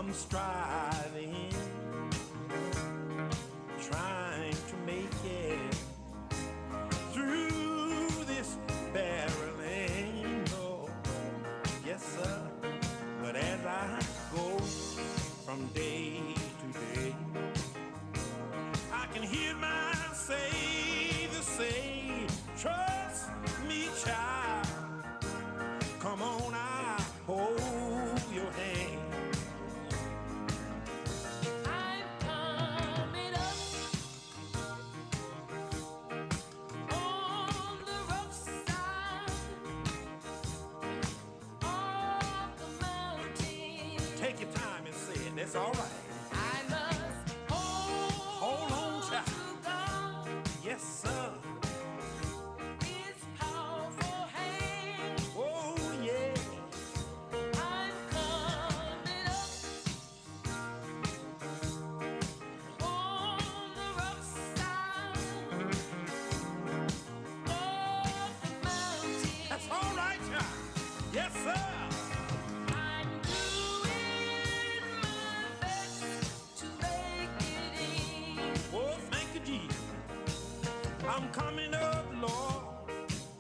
I'm striving, trying to make it through this barreling. Oh, yes, sir. But as I go from day to day, I can hear my Savior say, trust me, child. Come on, I hold your hand. I'm coming up on the rough side of the mountain. Take your time and say it. That's all right. I must Hold on, hold child. to God, Yes, sir. His powerful hand. Oh, yeah. I'm coming up on the rough side of the mountain. That's all right, child. Yes, sir. I'm doing my best to make it in. Oh, thank you, Jesus. I'm coming up, Lord.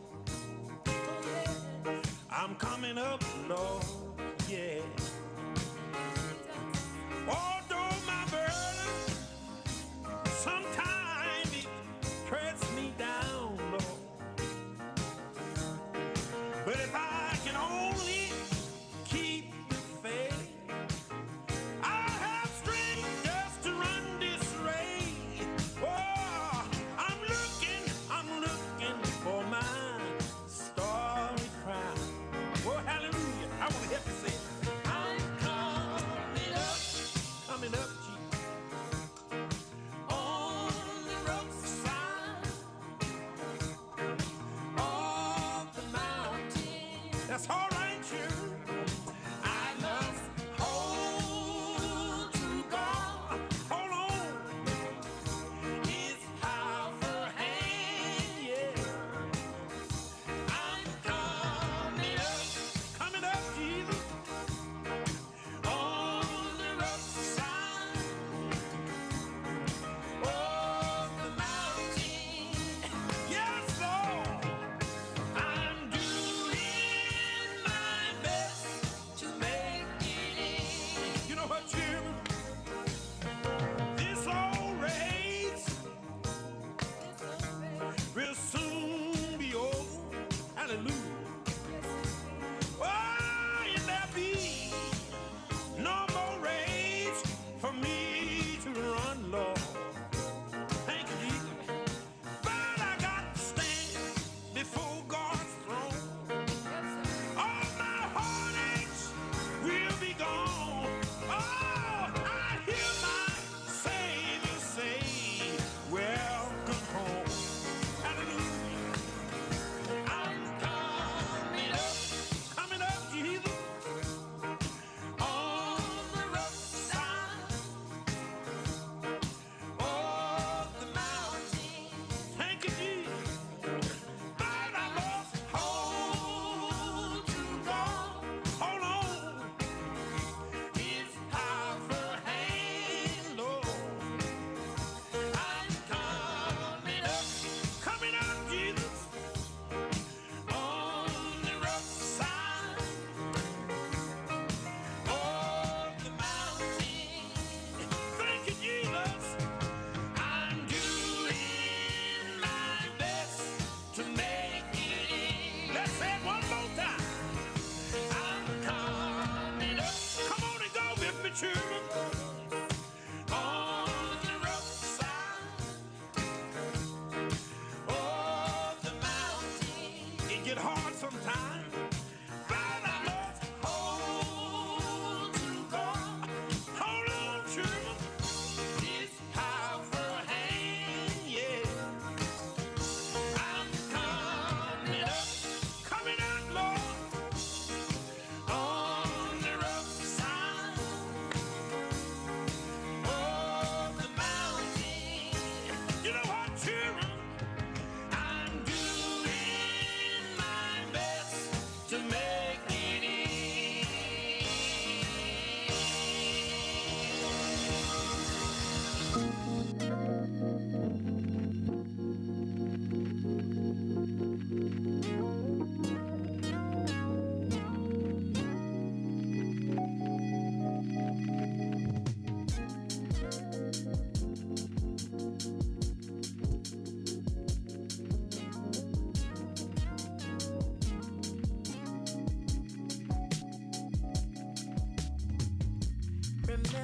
I'm coming up, Lord. Yeah. Although my burden sometimes it press me down, Lord. But if I can only keep the faith, I'll have strength just to run this race. Oh, I'm looking for my starry crown. Oh, hallelujah. I want to help you say it. I'm Coming up, Jesus. on the rough side of the mountain. That's all right, you. I must hold to God, Hold on. His powerful hand. Yeah. I'm coming Coming up, Jesus. up on the rough side of the mountain. Yes, Lord. I'm doing my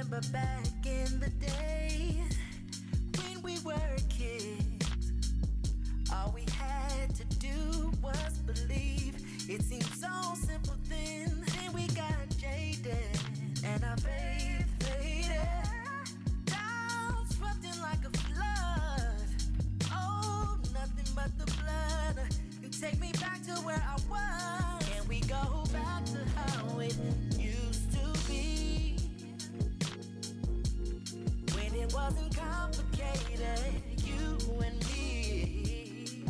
remember back in the day when we were kids. All we had to do was believe. It seemed so simple then. Then we got jaded and our faith faded. Doubts swept in like a flood. Oh, nothing but the blood. You take me back to where I was. Can we go back to how it used to be? When it wasn't complicated, you and me.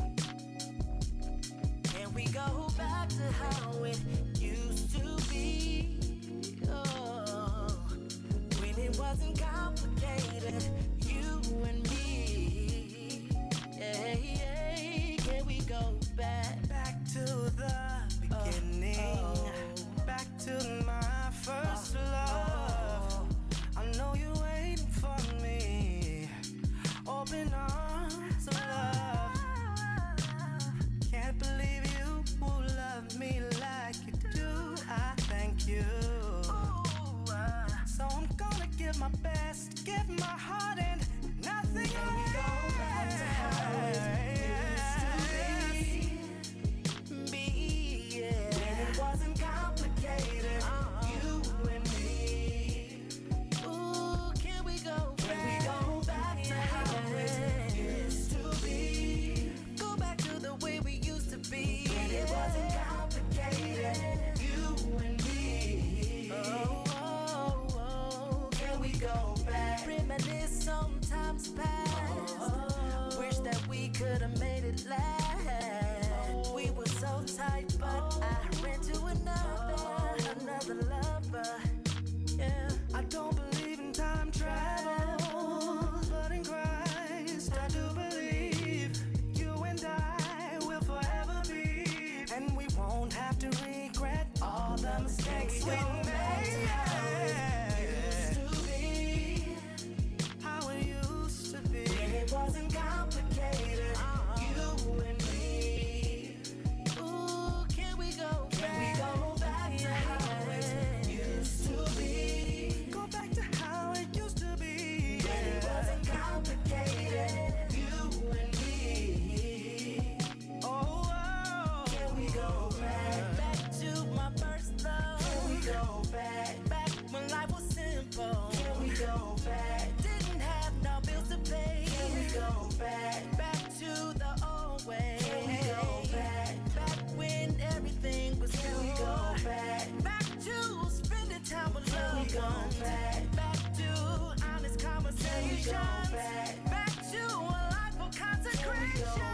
Can we go back to how it used to be? Oh, when it wasn't complicated, you and me. Yeah, yeah. Can we go back? Back to the beginning. Back to my first love. I know you're waiting for me. Open arms of love. Can't believe you will love me like you do. I thank you. So I'm gonna give my best, give my heart and nothing. Can we go back to how it used to be? Yeah. When it wasn't complicated, you and me. Ooh, can we go back? Can we go back to how it used to be? Go back to the way we used to be. When it wasn't complicated, you and me. Oh, oh, oh. Can we go back? Reminisce sometimes past. Wish that we could have made it last. We were so tight, but I ran to another lover. Yeah. I don't believe in time travel, but in Christ I do believe you and I will forever be, and we won't have to regret all the mistakes we made. How it used to be. When it wasn't complicated, you and me. Ooh, can we go back? Can we go back to how it used to be? Go back to how it used to be. When it wasn't complicated, you and me. Oh, oh. Can we go back? Back to my first love. Can we go back? Back when life was simple. Can we go back? Didn't have no bills to pay. Can we go back? Back to the old way. Can we go back? Back when everything was good. Can we go back? Back to spending time with loved ones. Back to honest conversations. Back to a life of consecration.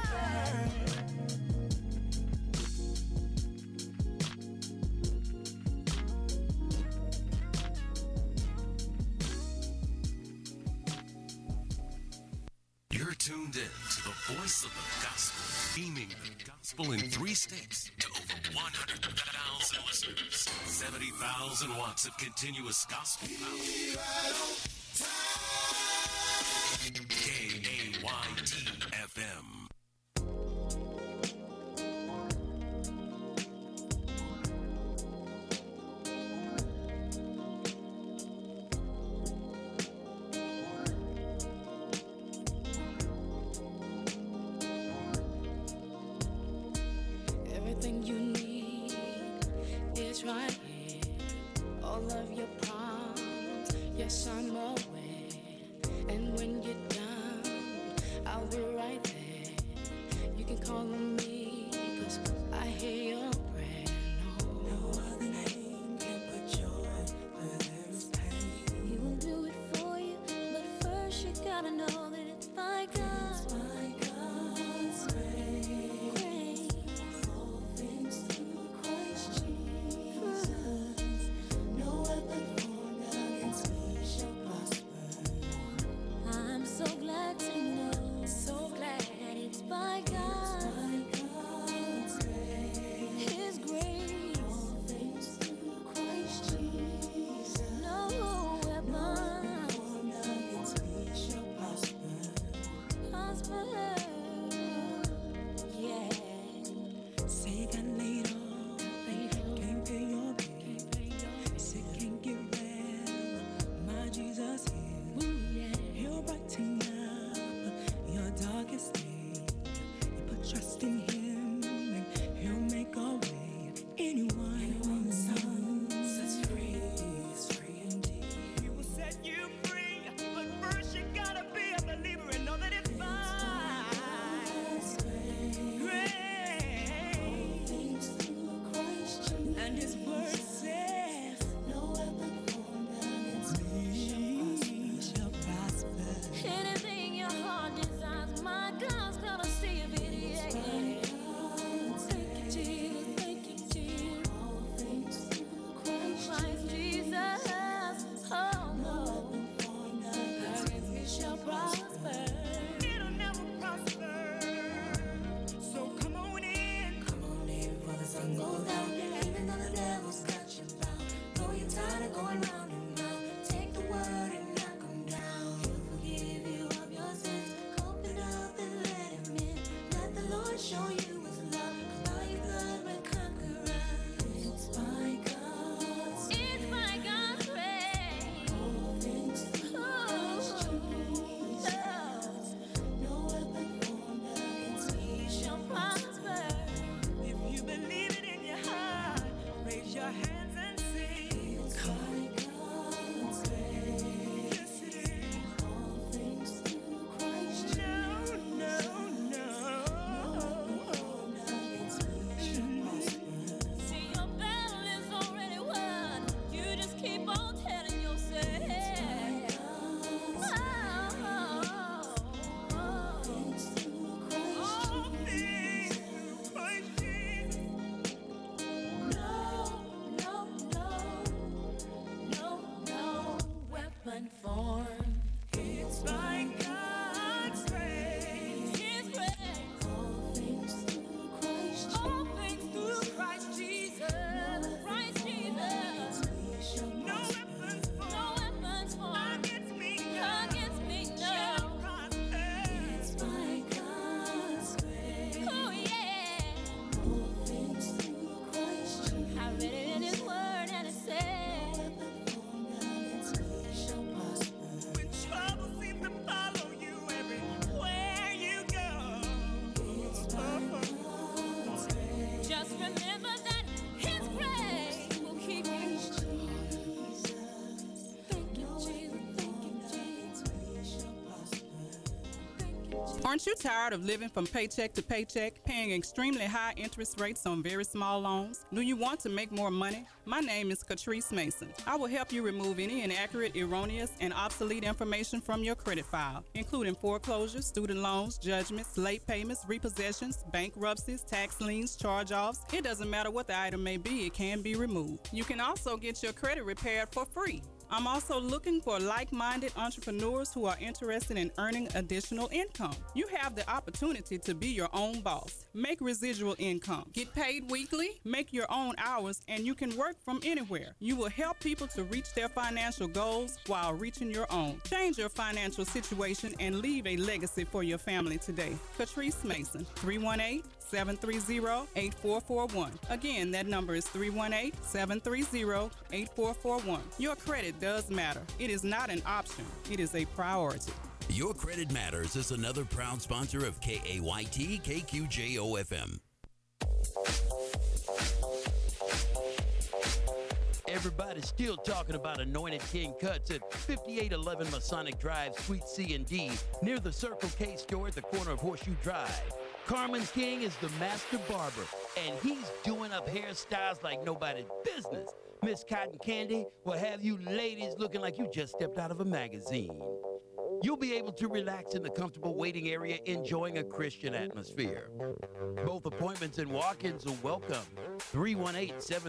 You're tuned in to the voice of the gospel, beaming the gospel in 3 states to over 100,000 listeners. 70,000 watts of continuous gospel power. KAYT FM. Everything you need is right here. All of your problems, yes, I'm aware. And when you're down, I'll be right there. You can call on me, 'cause I hear your prayer. No other name can put joy where there is pain. He will do it for you, but first you gotta know that it's by God. It's by God's grace. All things through Christ Jesus. No weapon formed against me shall prosper. I'm so glad to know So glad that it's by God. by God's grace. Anyone the Son sets free is free indeed. He will set you free, but first you gotta be a believer and know that it's fine. Grace, and His word says, no weapon formed against me shall prosper. Anything your heart desires, my God's gonna see if it is. Thank you, Jesus. Thank you, Jesus. All things through Christ Jesus. Oh, no weapon formed against me shall prosper. It'll never prosper. So come on in. Come on in before the sun goes down. Even though the devil's got you bound, though you're tired of going round and round, take the word and knock him down. He'll forgive you of your sins. Open up and let Him in. Let the Lord show you His love. By your blood we're conquerors. It's by God's grace. It's by God's grace. All things through Christ Jesus. No weapon formed against me shall prosper. If you believe it in your heart, raise your hands and sing. It's by God's grace. Yes, it is. All things through Christ No, no, no. See, your battle is already won. You just keep on telling yourself. All things through All things through Christ Jesus. No weapon formed. It's by God's grace. His grace. All things through Christ. All things through Christ Jesus. Christ Jesus. No weapons No formed weapons formed against me against me. shall No. prosper. It's by God's grace. Oh yeah. All things through Christ. I read it in His word and it said, shall prosper. When trouble seems to follow you everywhere you go. Just remember that His grace will keep you. Thank you, Jesus. Thank you, Jesus. Thank you, Jesus. Aren't you tired of living from paycheck to paycheck, paying extremely high interest rates on very small loans? Do you want to make more money? My name is Catrice Mason. I will help you remove any inaccurate, erroneous, and obsolete information from your credit file, including foreclosures, student loans, judgments, late payments, repossessions, bankruptcies, tax liens, charge-offs. It doesn't matter what the item may be, it can be removed. You can also get your credit repaired for free. I'm also looking for like-minded entrepreneurs who are interested in earning additional income. You have the opportunity to be your own boss. Make residual income. Get paid weekly, make your own hours, and you can work from anywhere. You will help people to reach their financial goals while reaching your own. Change your financial situation and leave a legacy for your family today. Catrice Mason, 318-730-8441. Again, that number is 318-730-8441. Your credit does matter. It is not an option. It is a priority. Your Credit Matters is another proud sponsor of KAYT KQJO FM. Everybody's still talking about Anointed King Cuts at 5811 Masonic Drive, Suite C and D, near the Circle K store at the corner of Horseshoe Drive. Carmen King is the master barber, and he's doing up hairstyles like nobody's business. Miss Cotton Candy will have you ladies looking like you just stepped out of a magazine. You'll be able to relax in the comfortable waiting area, enjoying a Christian atmosphere. Both appointments and walk-ins are welcome. 318-7